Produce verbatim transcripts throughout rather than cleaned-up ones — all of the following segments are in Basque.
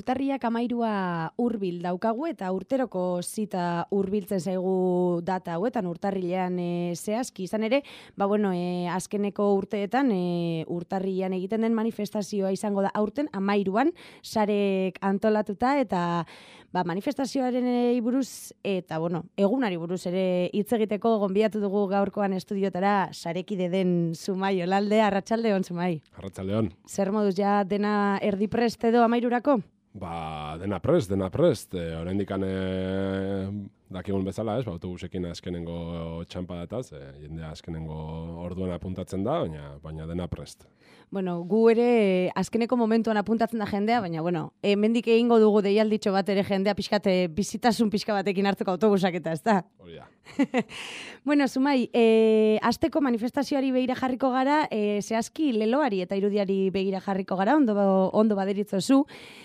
urtarriak amairua hurbil daukagu eta urteroko zita hurbiltzen zaigu data hauetan urtarrilean e, zehazki. Izan ere, ba bueno, e, azkeneko urteetan e, urtarrilean egiten den manifestazioa izango da aurten amairuan sarek antolatuta eta ba, manifestazioaren buruz eta bueno, egunari buruz ere hitz egiteko gonbidatu dugu gaurkoan estudiotara sarekide den Zumai Olalde. Arratsaldeon, Zumai. Arratsaldeon. Zer moduz ja dena erdi prest edo amairurako? Ba, dena prest, dena prest. E, oraindik ane dakigun bezala, ez? Ba, autobusekin azkenengo txanpadataz, e, jendea azkenengo orduan apuntatzen da, baina, baina dena prest. Bueno, gu ere azkeneko momentuan apuntatzen da jendea, baina bueno, hemendik egingo dugu deialditxo bat ere jendea pixkate bizitasun pixka batekin hartzeko autobusak eta, ez da? Hori da. Bueno, Zumai, e, asteko manifestazioari begira jarriko gara, e, zehazki leloari eta irudiari begira jarriko gara, ondo, ondo baderitzozu.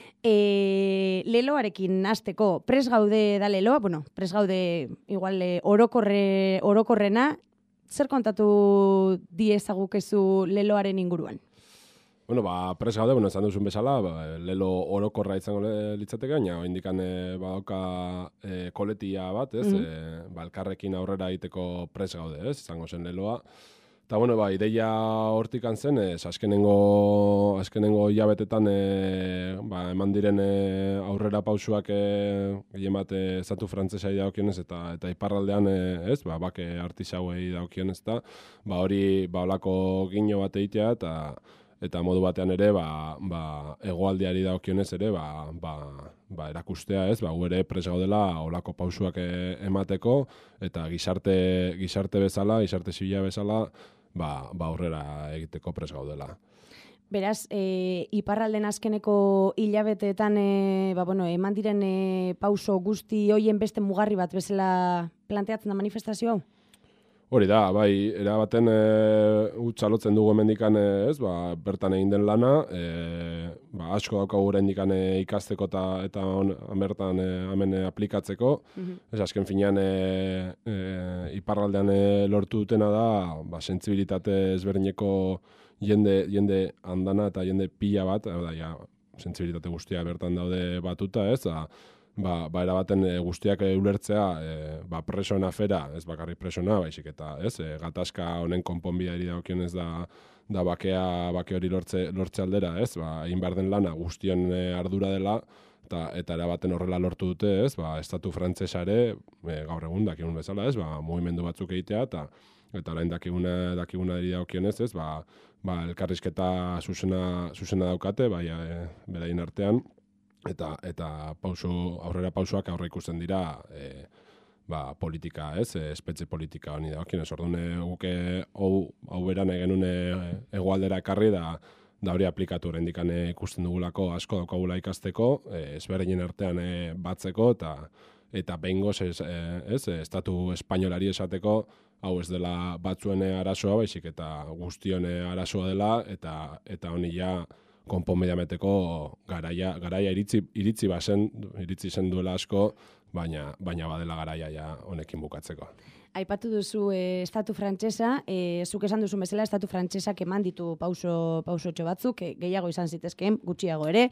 E, leloarekin hasteko pres gaude da leloa, bueno, pres gaude igual e, orokorre, orokorrena, zer kontatu diezagukezu leloaren inguruan? Bueno, ba, pres gaude, bueno, esan duzun bezala, ba, lelo orokorra izango litzateke, baina indikan e, badauka e, koletia bat, ez? Mm -hmm. e, ba, elkarrekin aurrera egiteko pres gaude, ez? Izango zen leloa. Eta, bueno, ba, ideia hortikan zen, ez, azkenengo, azkenengo hilabetetan e, ba, eman diren e, aurrera pausuak e, gehien bat e, estatu frantsesai daukionez eta eta iparraldean e, ez, ba, bake artisauei daukionez eta ba, hori ba, olako gino bat egitea eta eta modu batean ere ba, ba, hegoaldeari daukionez ere ba, ba, ba, erakustea, ez, ba, gu ere pres gaudela olako pausuak e, emateko eta gizarte, gizarte bezala, gizarte zibila bezala ba, ba aurrera egiteko pres gaudela. Beraz, e, iparralden azkeneko hilabeteetan e, ba, bueno, eman diren e, pauso guzti hoien beste mugarri bat bezala planteatzen da manifestazio hau? Hori da, bai, erabaten e, utxalotzen dugu emendikan, ez, ba, bertan egin den lana, e, ba, asko daukagu oraindikan e, ikasteko eta eta on, bertan e, hemen e, aplikatzeko. Mm-hmm. Ez, azken finean e, e, iparraldean e, lortu dutena da, ba, sentsibilitate ezberdineko jende, jende andana eta jende pila bat, da, ja, sentsibilitate guztia bertan daude batuta, ez, da, Ba, ba erabaten e, guztiak e, ulertzea e, ba, presoen afera, ez bakarrik presona, baizik eta, ez, e, gatazka honen konponbideari dagokionez da da bakea, bake hori lortze, lortze aldera, ez, ba, egin behar den lana guztion e, ardura dela, eta, eta erabaten horrela lortu dute, ez, ba, estatu frantsesare e, gaur egun dakigun bezala, ez, ba, mugimendu batzuk egitea, eta eta orain dakiguna, dakiguna diri dagokionez, ez, ba, ba, elkarrizketa zuzena, zuzena daukate, bai, e, beraien artean, eta eta pauso aurrera pausoak aurre ikusten dira e, ba, politika, ez, e, espetxe politika honi dagokionez. Orduan guke hau hau bera nahi genuen hegoaldera ekarri da da hori aplikatu oraindik ikusten dugulako asko daukagula ikasteko, e, ezberdinen artean e, batzeko eta eta behingoz ez, e, ez, estatu espainolari esateko hau ez dela batzuen arazoa, baizik eta guztion arazoa dela eta eta honi ja konponbidea meteko garaia, garaia iritzi, iritzi bazen, iritzi zen duela asko, baina, baina badela garaia ja honekin bukatzeko. Aipatu duzu e, estatu frantsesa, e, zuk esan duzu bezala estatu frantsesak eman ditu pauso pausotxo batzuk, e, gehiago izan zitezkeen, gutxiago ere,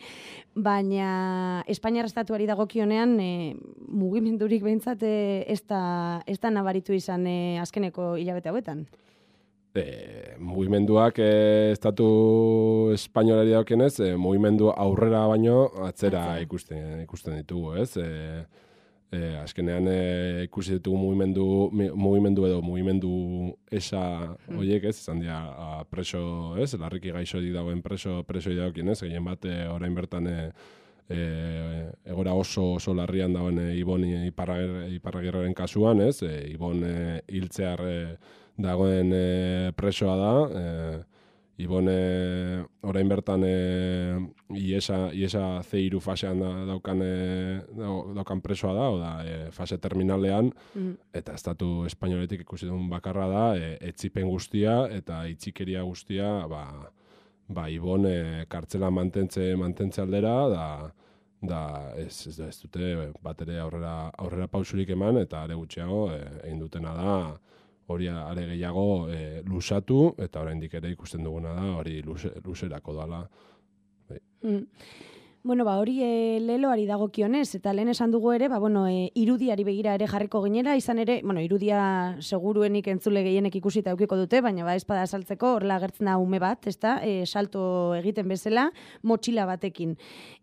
baina Espainiar estatuari dagokionean e, mugimendurik behintzat e, ez da, ez da nabaritu izan e, azkeneko hilabete hauetan. E, mugimenduak e, estatu espainolari daukionez, e, mugimendu aurrera baino atzera, atzera. Ikusten, ikusten ditugu, ez? E, e, azkenean e, ikusi ditugu mugimendu, mugimendu edo mugimendu esa horiek, ez? Izan dira a, preso, ez? Larriki gaixorik dagoen preso, preso daukionez, gehien bat e, orain bertan e, e, egora oso, oso larrian dagoen e, Ibon Iparragirreren kasuan, ez? E, Ibon e, hiltzear e, dagoen e, presoa da, e, Ibon e, orain bertan e, iesa, iesa C hiru fasean da, daukan, e, daukan presoa da, oda, e, fase terminalean, mm. eta estatu espainoletik ikusi duen bakarra da, e, etzipen guztia eta itxikeria guztia, ba, ba Ibon e, kartzela mantentze, mantentze aldera, da, da ez, ez, ez dute bat ere aurrera, aurrera pausurik eman, eta are gutxiago e, egin dutena da, hori are gehiago e, lusatu, eta oraindik ere ikusten duguna da, hori luze, luzerako dala. Mm. Bueno, ba, hori e, leloari dagokionez, eta lehen esan dugu ere, ba, bueno, e, irudiari begira ere jarriko ginera, izan ere, bueno, irudia seguruenik entzule gehienek ikusita eukiko dute, baina ba, espada saltzeko horrela agertzen da ume bat, ezta, e, salto egiten bezala, motxila batekin.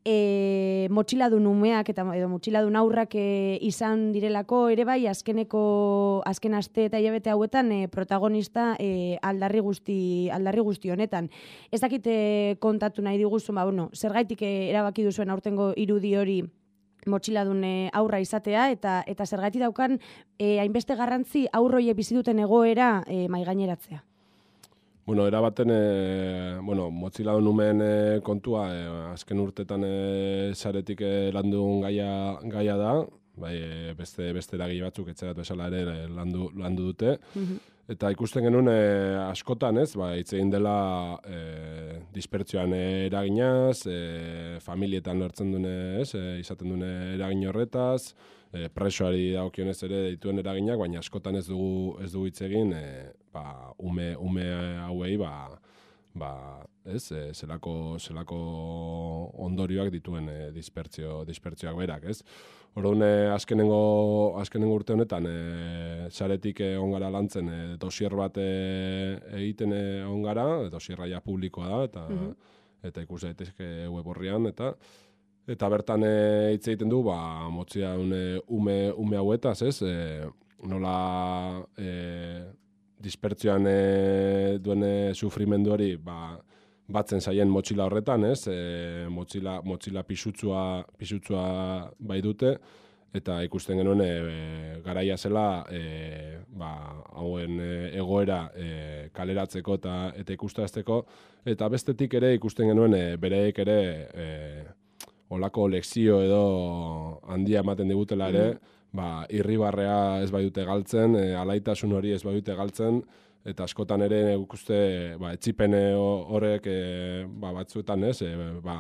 E, motxiladun umeak eta edo motxiladun aurrak e, izan direlako ere bai, azkeneko, azken aste eta hilabete hauetan e, protagonista e, aldarri guzti, aldarri guzti honetan. Ez dakite kontatu nahi diguzun, ba, bueno, zergaitik erabaki duzuen aurtengo irudi hori motxiladun aurra izatea, eta eta zergatik daukan e, hainbeste garrantzi aurroiek bizi duten egoera e, maigaineratzea. Bueno, era baten, e, bueno, motxiladun umeen e, kontua, e, azken urtetan e, saretik e, landun gaia, gaia da, bai, e, beste, beste eragile batzuk etxerat bezala ere e, landu, landu dute, mm-hmm. Eta ikusten genuen e, askotan, ez, ba, hitz egin dela e, dispertsioan eraginaz, e, familietan lortzen dune, ez, e, izaten dune eragin horretaz, e, presoari dagokionez ere dituen eraginak, baina askotan ez dugu ez dugu hitz egin, e, ba, ume, ume hauei, ba, ba, ez, e, zelako, zelako ondorioak dituen e, dispertsio, dispertsioak berak, ez. Orduan, azkenengo, azkenengo urte honetan, e, saretik egon gara lantzen e, dosier bat e, egiten egon gara, dosierra ja publikoa da, eta, mm-hmm. eta ikus daitezke web horrian, eta eta bertan hitz e, egiten du, ba, motzia une, ume, ume hauetaz, ez, e, nola e, dispertsioan e, duen sufrimendu hori, ba, batzen zaien motxila horretan, ez? E, motxila, motxila pisutzua, pisutzua bai dute, eta ikusten genuen e, garaia zela e, ba, hauen e, egoera e, kaleratzeko eta eta ikustazteko, eta bestetik ere ikusten genuen e, bereek ere e, olako lekzio edo handia ematen digutela ere, mm. ba, irribarrea ez bai dute galtzen, e, alaitasun hori ez bai dute galtzen, eta askotan ere ikuste ba, etxipen horrek e, ba, batzuetan, ez, e, ba,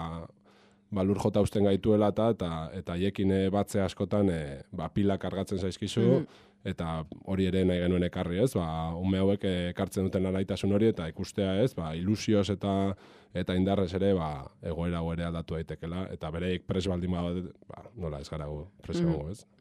ba, lur jota usten gaituela eta eta eta haiekin batze askotan e, ba, pilak kargatzen zaizkizu, mm. eta hori ere nahi genuen ekarri, ez, ba, ume hauek ekartzen duten alaitasun hori, eta ikustea, ez, ba, ilusioz eta eta indarrez ere ba, egoera goera aldatu daitekela, eta bereik pres baldin bat, ba, nola ez gara preso, mm. ez.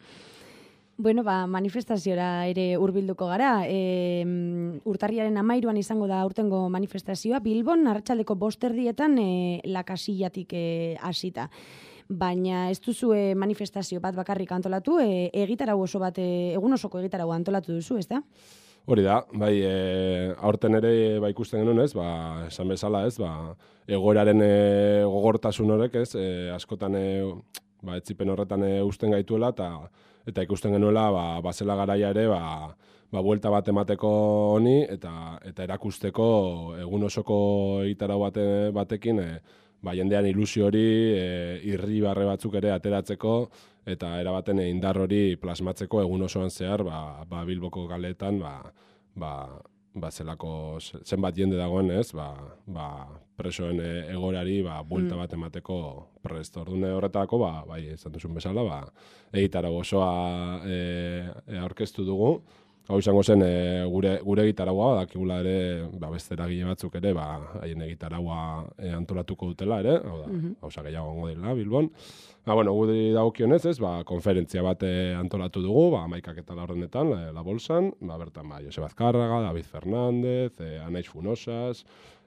Bueno, ba, manifestaziora ere hurbilduko gara. E, urtarriaren amairuan izango da aurtengo manifestazioa. Bilbon, arratsaldeko bosterdietan e, lakasillatik e, hasita. Baina ez duzu e, manifestazio bat bakarrik antolatu, e, egitarau oso bat, e, egun osoko egitarau antolatu duzu, ez da? Hori da, bai, e, aurten ere ba, ikusten genuen, ez, ba, esan bezala, ez, ba, egoeraren e, gogortasun horrek, ez, e, askotan e, ba, etzipen horretan e, usten gaituela, eta eta ikusten genuela, ba, bazela garaia ere, ba, ba, buelta bat emateko honi, eta eta erakusteko egun osoko egitarau bate, batekin, e, ba, jendean ilusio hori, e, irribarre batzuk ere ateratzeko, eta erabaten indar hori plasmatzeko egun osoan zehar, ba, ba Bilboko kaleetan, ba, ba, ba zelako zenbat jende dagoen, ez, ba, ba presoen egorari, ba, buelta bat emateko prest. Ordune horretako, ba, bai, izan duzun bezala, ba, egitarau osoa e, e, aurkeztu dugu. Hau izango zen e, gure gure egitaraua, dakigula ere, ba, beste eragile batzuk ere, ba, haien egitaraua e, antolatuko dutela ere, hau da, mm-hmm. Hauza gehiago gongo dela, Bilbon. Ba, bueno, gudi dagokionez, ez, ba, konferentzia bat antolatu dugu, ba, amaikak eta laurdenetan, la, la bolsan, ba, bertan, ba, Joseba Azkarraga, David Fernández, e, Anaiz Funosas,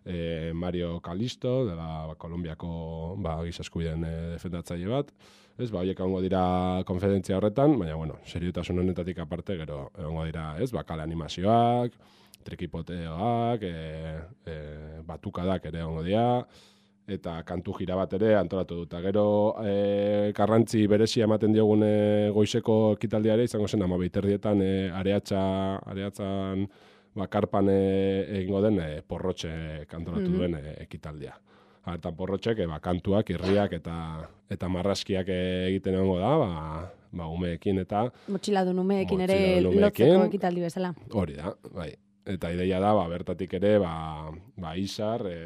e, Mario Calisto, dela ba, Kolombiako ba, giza eskubideen e, defendatzaile bat. Ez, ba, horiek egongo dira konferentzia horretan, baina, bueno, seriotasun honetatik aparte, gero egongo dira, ez, ba, kale animazioak, trikipoteoak, e, e, batukadak ere egongo dira, eta kantu jira bat ere antolatu dut. Gero e, karrantzi berezia ematen diogun e, goizeko ekitaldiare izango zen amabiterdietan e, areatza, areatzan bakarpan e, egingo den e, porrotxe antolatu mm-hmm. duen e, ekitaldia. Eta porrotxek, e, ba, kantuak, irriak eta eta marraskiak egiten egongo da, ba, ba umeekin eta... Motxiladun umeekin ere lotzeko ekitaldi bezala. Hori da, bai. Eta ideia da, ba, bertatik ere, ba, ba izar, e,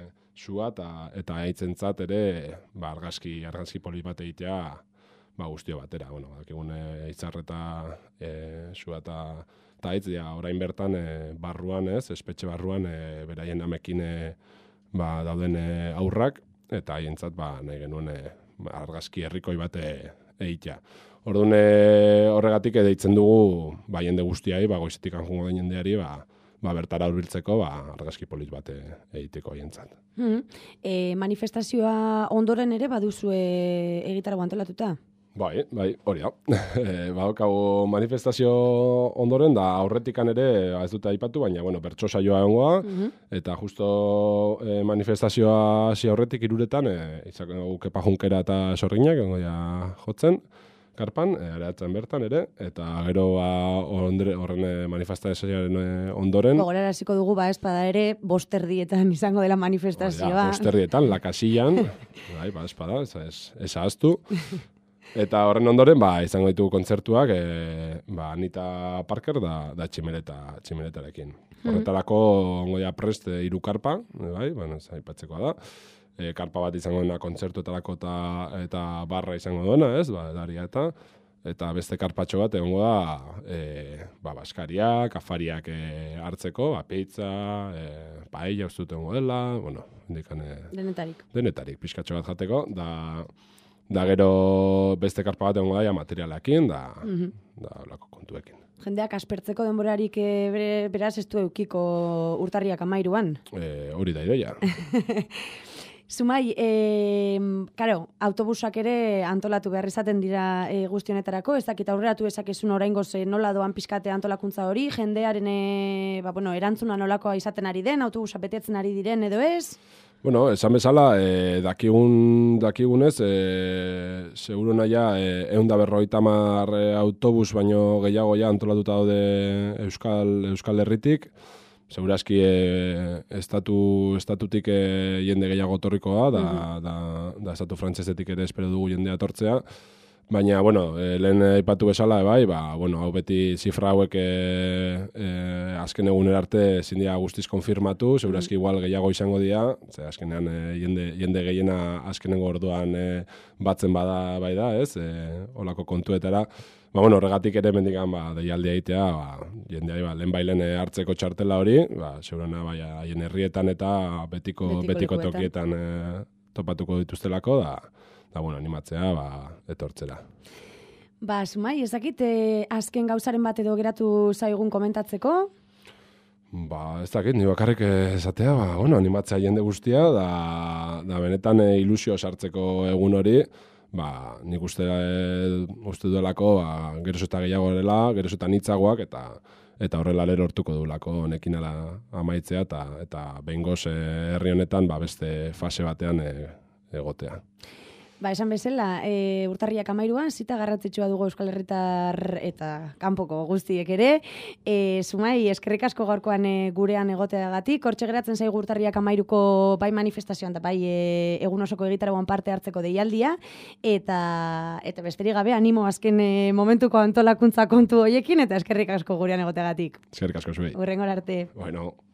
sua eta eta haitzentzat ere, ba, argazki, argazki poli bat egitea, ba, guztio batera. Bueno, dakigun e, izar eta e, sua eta eta haitzia, orain bertan e, barruan, ez, espetxe barruan, e, beraien amekin e, ba, dauden e, aurrak, eta haientzat ba, nahi genuen e, argazki herrikoi bat egitea. Orduan e, horregatik deitzen dugu ba, jende guztiai, ba, goizetik anjungo den jendeari, ba, ba, bertara hurbiltzeko ba, argazki polit bat egiteko haientzat. Mm. E, manifestazioa ondoren ere baduzue egitarago antolatuta? Bai, bai, hori da. E, badaukagu manifestazio ondoren, da aurretikan ere, ez dute aipatu, baina, bueno, bertso saioa egongoa, mm-hmm. eta justo e, manifestazioa hasi aurretik iruretan, e, izango Kepa Junkera eta Sorginak, egongo ja jotzen, karpan, e, areatzen bertan ere, eta gero ba, horren manifestazioaren ondoren. Gogoraraziko dugu, ba, espada ere, bosterdietan izango dela manifestazioa. Bosterdietan, lakasillan, bai, ba, espada, ez, ez ahaztu. Eta horren ondoren, ba, izango ditugu kontzertuak, e, ba, Anita Parker da, da tximeleta, tximeletarekin. Horretarako, ongo ja prest, e, hiru karpa, bai, bueno, ez aipatzekoa da. E, karpa bat izango dena kontzertuetarako eta, eta barra izango duena, ez, ba, edaria eta, eta beste karpatxo bat egongo da, e, ba, baskariak, afariak e, hartzeko, ba, pizza, e, paella ustut egongo dela, bueno, indikan, e, denetarik. Denetarik, pixkatxo bat jateko, da... Da gero beste karpa bat egongo da materialakin, da, mm-hmm. da olako kontuekin. Jendeak aspertzeko denborarik e, beraz ez du eukiko urtarriak amairuan? E, hori da ideia. Zumai, e, karo, autobusak ere antolatu behar izaten dira e, guztionetarako, ez dakit aurreratu ezakezun oraingoz e, nola doan pixkate antolakuntza hori, jendearen e, ba, bueno, erantzuna nolakoa izaten ari den, autobusa betetzen ari diren edo ez? Bueno, esan bezala, e, dakigun, dakigunez, e, seguro naia, e, egun da berrogeita hamar autobus baino gehiago ja antolatuta daude Euskal, Euskal Herritik. Segurazki e, estatu, estatutik e, jende gehiago torrikoa, da, mm-hmm. da, da estatu frantsesetik ere espero dugu jendea tortzea. Baina, bueno, e, lehen aipatu bezala, bai, ba, bueno, hau beti zifra hauek e, e, azken egunera arte ezin dira guztiz konfirmatu, segurazki igual gehiago izango dira, ze azkenean e, jende, jende gehiena azkenengo orduan e, batzen bada bai da, ez, e, olako kontuetara. Ba, bueno, horregatik ere mendikan ba, deialdia egitea, ba, jendea ba, lehen bailen hartzeko txartela hori, ba, segurana bai, haien herrietan eta betiko, betiko, betiko tokietan e, topatuko dituztelako, da, da, bueno, animatzea, ba, etortzera. Ba, Zumai, ez dakit, eh, azken gauzaren bat edo geratu zaigun komentatzeko? Ba, ez dakit, ni bakarrik esatea, ba, bueno, animatzea jende guztia, da, da benetan e, ilusio sartzeko egun hori, ba, nik uste, e, uste duelako, ba, geroz eta gehiago dela, geroz eta nitzagoak, eta eta horrela lero hortuko duelako honekin ala amaitzea, eta, eta behingoz e, herri honetan, ba, beste fase batean e, egotea. Ba, esan bezala, e, urtarriak amairuan, zita garrantzitsua dugu Euskal Herritar eta kanpoko guztiek ere. E, Zumai, eskerrik asko gaurkoan e, gurean egoteagatik. Hortxe geratzen zaigu urtarriak amairuko bai manifestazioan da bai e, egun osoko egitaragoan parte hartzeko deialdia. Eta, eta besterik gabe, animo azken e, momentuko antolakuntza kontu hoiekin, eta eskerrik asko gurean egoteagatik. Eskerrik asko zuei. Hurrengora arte. Bueno.